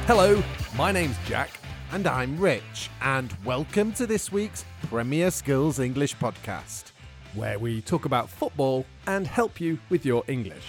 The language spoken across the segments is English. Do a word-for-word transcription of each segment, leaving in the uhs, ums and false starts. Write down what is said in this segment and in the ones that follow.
Hello, my name's Jack. And I'm Rich, and welcome to this week's Premier Skills English podcast, where we talk about football and help you with your English.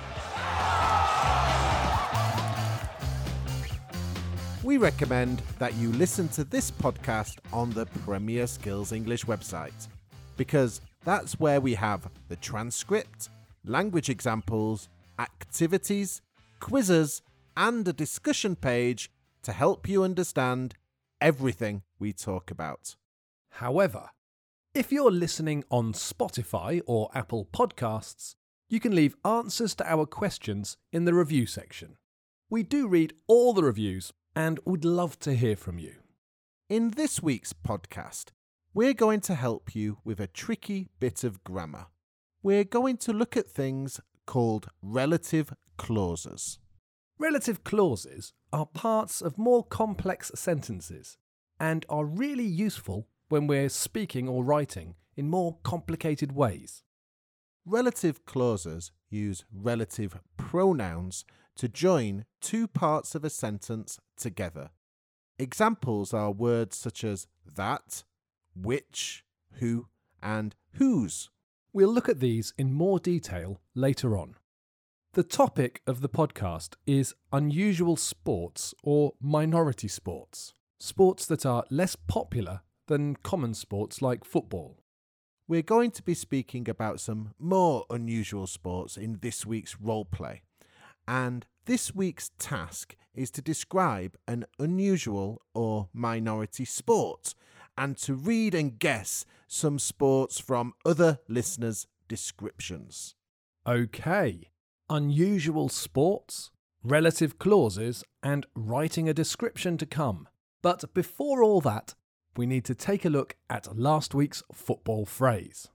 We recommend that you listen to this podcast on the Premier Skills English website, because that's where we have the transcript, language examples, activities, quizzes, and a discussion page to help you understand everything we talk about. However, if you're listening on Spotify or Apple Podcasts, you can leave answers to our questions in the review section. We do read all the reviews and would love to hear from you. In this week's podcast, we're going to help you with a tricky bit of grammar. We're going to look at things called relative clauses. Relative clauses are parts of more complex sentences and are really useful when we're speaking or writing in more complicated ways. Relative clauses use relative pronouns to join two parts of a sentence together. Examples are words such as that, which, who, and whose. We'll look at these in more detail later on. The topic of the podcast is unusual sports or minority sports, sports that are less popular than common sports like football. We're going to be speaking about some more unusual sports in this week's role play, and this week's task is to describe an unusual or minority sport and to read and guess some sports from other listeners' descriptions. Okay. Unusual sports, relative clauses, and writing a description to come. But before all that, we need to take a look at last week's football phrase.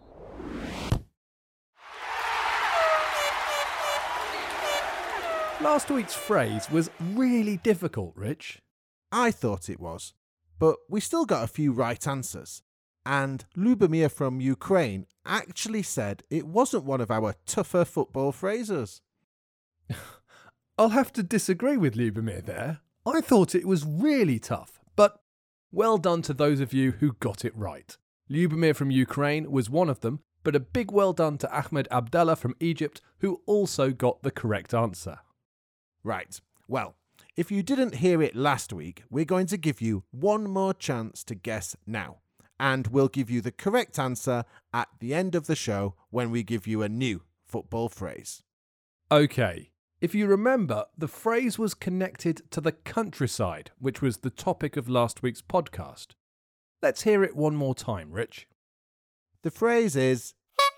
Last week's phrase was really difficult, Rich. I thought it was, but we still got a few right answers. And Lubomir from Ukraine actually said it wasn't one of our tougher football phrases. I'll have to disagree with Lubomir there. I thought it was really tough, but well done to those of you who got it right. Lubomir from Ukraine was one of them, but a big well done to Ahmed Abdallah from Egypt, who also got the correct answer. Right, well, if you didn't hear it last week, we're going to give you one more chance to guess now. And we'll give you the correct answer at the end of the show when we give you a new football phrase. Okay, if you remember, the phrase was connected to the countryside, which was the topic of last week's podcast. Let's hear it one more time, Rich. The phrase is,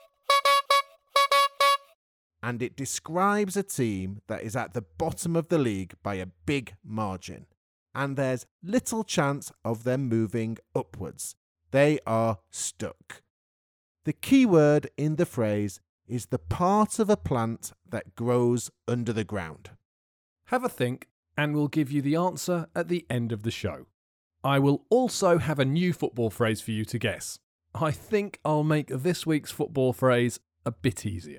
and it describes a team that is at the bottom of the league by a big margin, and there's little chance of them moving upwards. They are stuck. The key word in the phrase is the part of a plant that grows under the ground. Have a think, and we'll give you the answer at the end of the show. I will also have a new football phrase for you to guess. I think I'll make this week's football phrase a bit easier.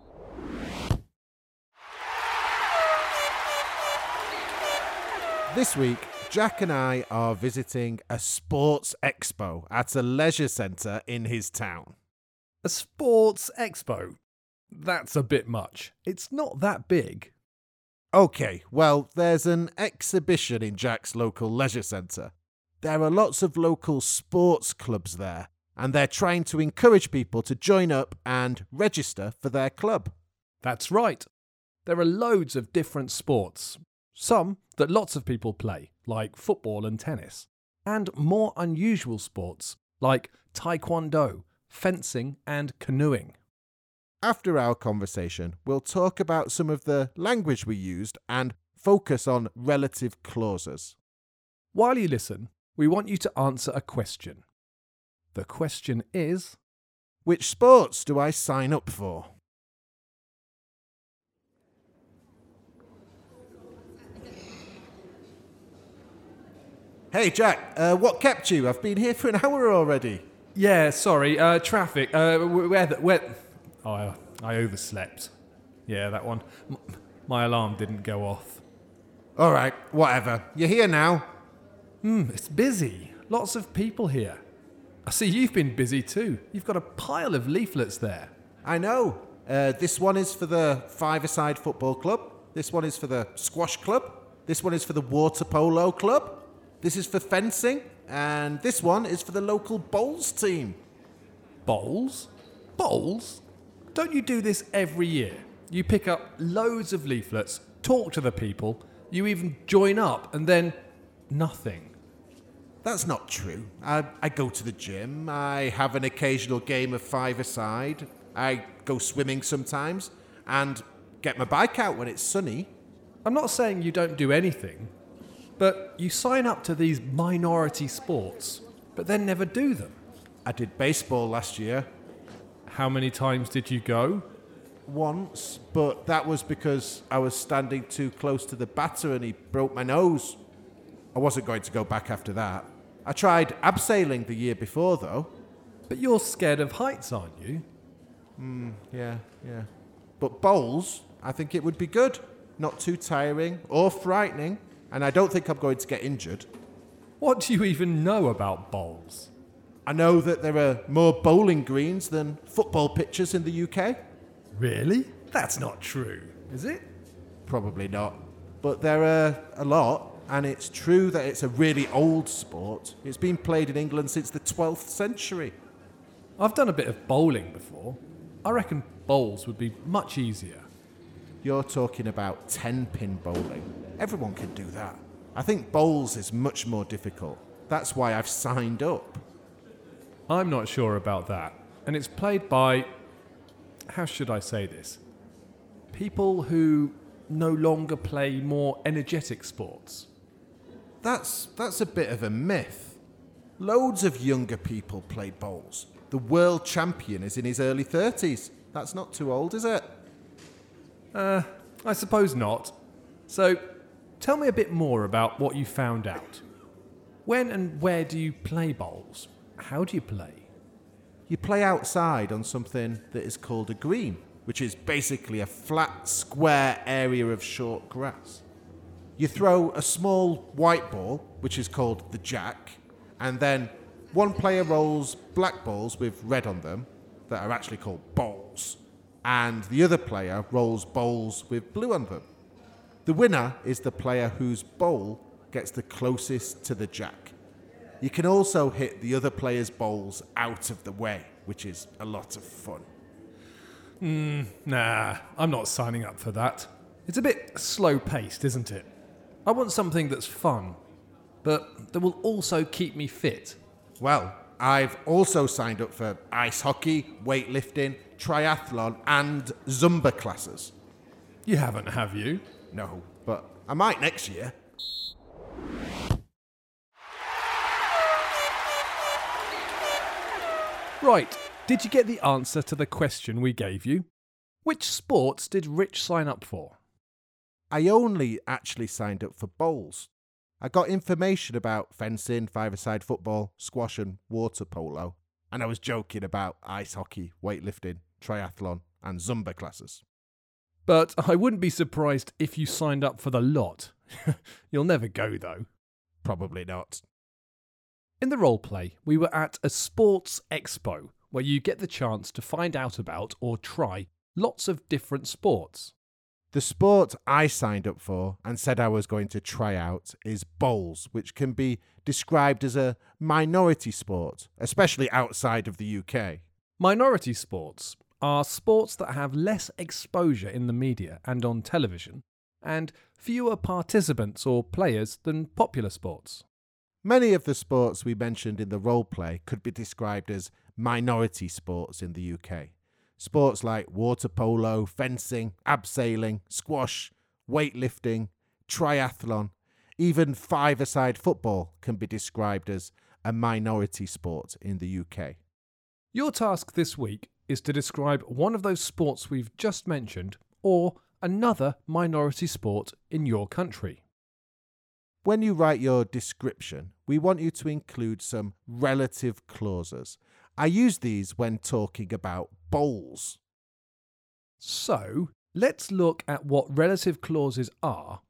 This week, Jack and I are visiting a sports expo at a leisure centre in his town. A sports expo? That's a bit much. It's not that big. OK, well, there's an exhibition in Jack's local leisure centre. There are lots of local sports clubs there, and they're trying to encourage people to join up and register for their club. That's right. There are loads of different sports. Some that lots of people play, like football and tennis, and more unusual sports, like taekwondo, fencing and canoeing. After our conversation, we'll talk about some of the language we used and focus on relative clauses. While you listen, we want you to answer a question. The question is, which sports do I sign up for? Hey Jack, uh, what kept you? I've been here for an hour already. Yeah, sorry, uh, traffic. Uh, where, the, where? Oh, I, I overslept. Yeah, that one. M- my alarm didn't go off. All right, whatever. You're here now. Hmm, it's busy. Lots of people here. I see you've been busy too. You've got a pile of leaflets there. I know. Uh, this one is for the Five-a-Side Football Club. This one is for the Squash Club. This one is for the Water Polo Club. This is for fencing. And this one is for the local bowls team. Bowls? Bowls? Don't you do this every year? You pick up loads of leaflets, talk to the people, you even join up, and then nothing. That's not true. I, I go to the gym. I have an occasional game of five-a-side. I go swimming sometimes and get my bike out when it's sunny. I'm not saying you don't do anything, but you sign up to these minority sports, but then never do them. I did baseball last year. How many times did you go? Once, but that was because I was standing too close to the batter and he broke my nose. I wasn't going to go back after that. I tried abseiling the year before, though. But you're scared of heights, aren't you? Hmm, yeah, yeah. But bowls, I think it would be good. Not too tiring or frightening, and I don't think I'm going to get injured. What do you even know about bowls? I know that there are more bowling greens than football pitches in the U K. Really? That's not true, is it? Probably not. But there are a lot, and it's true that it's a really old sport. It's been played in England since the twelfth century. I've done a bit of bowling before. I reckon bowls would be much easier. You're talking about ten-pin bowling. Everyone can do that. I think bowls is much more difficult. That's why I've signed up. I'm not sure about that. And it's played by... how should I say this? People who no longer play more energetic sports. That's that's a bit of a myth. Loads of younger people play bowls. The world champion is in his early thirties. That's not too old, is it? Uh, I suppose not. So, tell me a bit more about what you found out. When and where do you play bowls? How do you play? You play outside on something that is called a green, which is basically a flat, square area of short grass. You throw a small white ball, which is called the jack, and then one player rolls black balls with red on them that are actually called bowls, and the other player rolls bowls with blue on them. The winner is the player whose bowl gets the closest to the jack. You can also hit the other player's bowls out of the way, which is a lot of fun. Hmm, nah, I'm not signing up for that. It's a bit slow-paced, isn't it? I want something that's fun, but that will also keep me fit. Well, I've also signed up for ice hockey, weightlifting, triathlon, and Zumba classes. You haven't, have you? No, but I might next year. Right, did you get the answer to the question we gave you? Which sports did Rich sign up for? I only actually signed up for bowls. I got information about fencing, five-a-side football, squash and water polo, and I was joking about ice hockey, weightlifting, triathlon and Zumba classes. But I wouldn't be surprised if you signed up for the lot. You'll never go, though. Probably not. In the roleplay, we were at a sports expo where you get the chance to find out about or try lots of different sports. The sport I signed up for and said I was going to try out is bowls, which can be described as a minority sport, especially outside of the U K. Minority sports are sports that have less exposure in the media and on television, and fewer participants or players than popular sports. Many of the sports we mentioned in the roleplay could be described as minority sports in the U K. Sports like water polo, fencing, abseiling, squash, weightlifting, triathlon, even five-a-side football can be described as a minority sport in the U K. Your task this week is to describe one of those sports we've just mentioned or another minority sport in your country. When you write your description, we want you to include some relative clauses. I use these when talking about bowls. So, let's look at what relative clauses are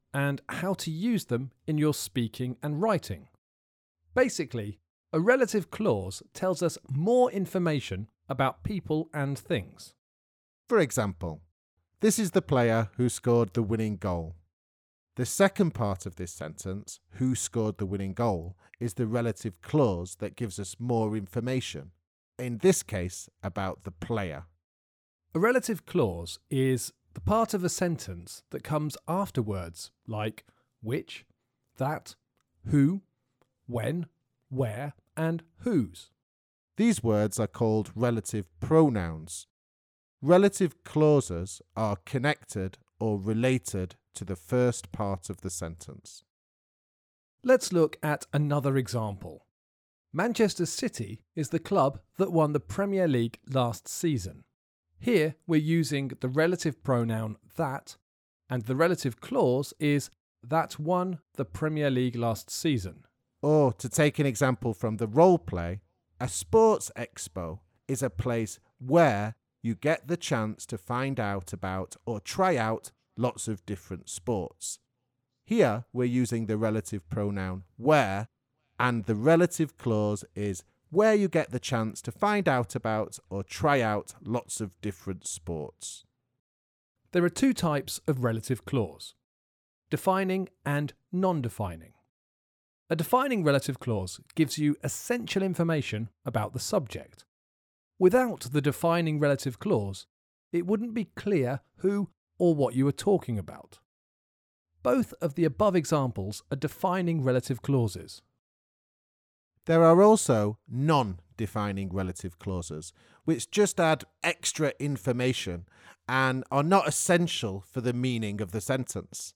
and how to use them in your speaking and writing. Basically, a relative clause tells us more information about people and things. For example, this is the player who scored the winning goal. The second part of this sentence, who scored the winning goal, is the relative clause that gives us more information, in this case about the player. A relative clause is the part of a sentence that comes after words like which, that, who, when, where, and whose. These words are called relative pronouns. Relative clauses are connected or related to the first part of the sentence. Let's look at another example. Manchester City is the club that won the Premier League last season. Here we're using the relative pronoun that, and the relative clause is that won the Premier League last season. Or, to take an example from the role play, a sports expo is a place where you get the chance to find out about or try out lots of different sports. Here we're using the relative pronoun where, and the relative clause is where you get the chance to find out about or try out lots of different sports. There are two types of relative clause: defining and non-defining. A defining relative clause gives you essential information about the subject. Without the defining relative clause, it wouldn't be clear who or what you were talking about. Both of the above examples are defining relative clauses. There are also non-defining relative clauses, which just add extra information and are not essential for the meaning of the sentence.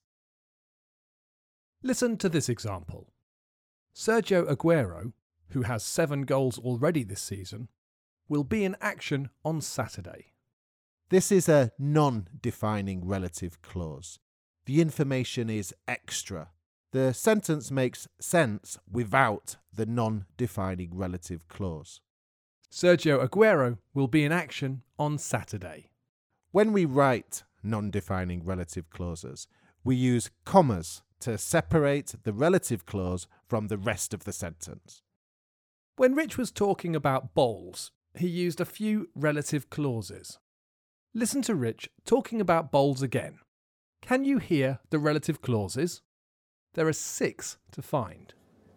Listen to this example. Sergio Aguero, who has seven goals already this season, will be in action on Saturday. This is a non-defining relative clause. The information is extra. The sentence makes sense without the non-defining relative clause. Sergio Aguero will be in action on Saturday. When we write non-defining relative clauses, we use commas to separate the relative clause from the rest of the sentence. When Rich was talking about bowls, he used a few relative clauses. Listen to Rich talking about bowls again. Can you hear the relative clauses? There are six to find.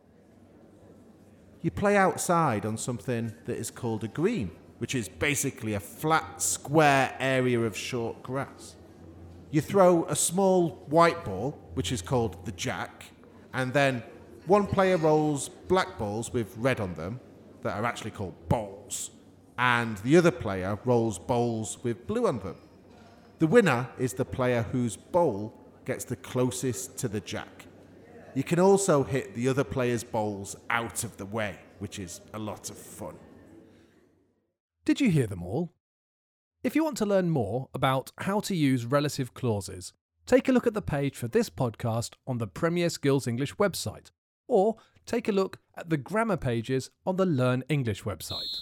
You play outside on something that is called a green, which is basically a flat, square area of short grass. You throw a small white ball, which is called the jack, and then one player rolls black balls with red on them that are actually called bowls, and the other player rolls bowls with blue on them. The winner is the player whose bowl gets the closest to the jack. You can also hit the other player's bowls out of the way, which is a lot of fun. Did you hear them all? If you want to learn more about how to use relative clauses, take a look at the page for this podcast on the Premier Skills English website, or take a look at the grammar pages on the Learn English website.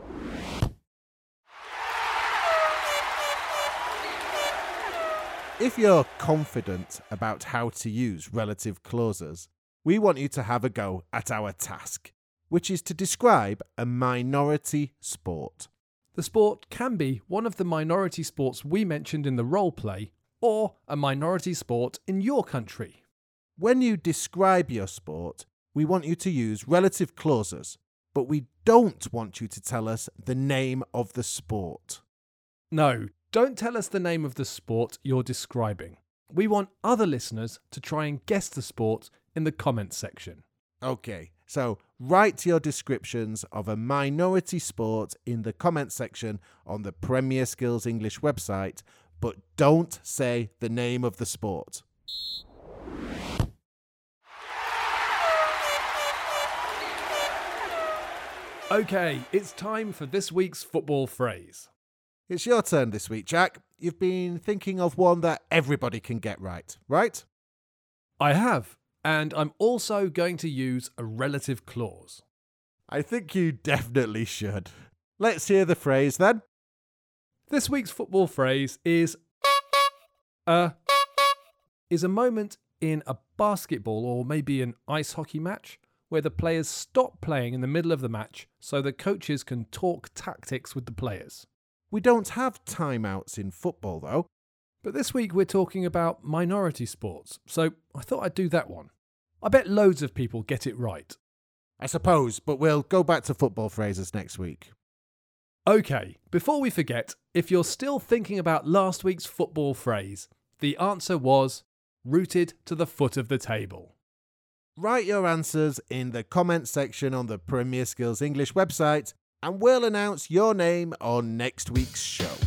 If you're confident about how to use relative clauses, we want you to have a go at our task, which is to describe a minority sport. The sport can be one of the minority sports we mentioned in the role play, or a minority sport in your country. When you describe your sport, we want you to use relative clauses, but we don't want you to tell us the name of the sport. No, don't tell us the name of the sport you're describing. We want other listeners to try and guess the sport in the comments section. Okay, so write your descriptions of a minority sport in the comments section on the Premier Skills English website, but don't say the name of the sport. Okay, it's time for this week's football phrase. It's your turn this week, Jack. You've been thinking of one that everybody can get right, right? I have, and I'm also going to use a relative clause. I think you definitely should. Let's hear the phrase then. This week's football phrase is a is a moment in a basketball or maybe an ice hockey match where the players stop playing in the middle of the match so the coaches can talk tactics with the players. We don't have timeouts in football, though. But this week we're talking about minority sports, so I thought I'd do that one. I bet loads of people get it right. I suppose, but we'll go back to football phrases next week. OK, before we forget, if you're still thinking about last week's football phrase, the answer was rooted to the foot of the table. Write your answers in the comments section on the Premier Skills English website, and we'll announce your name on next week's show.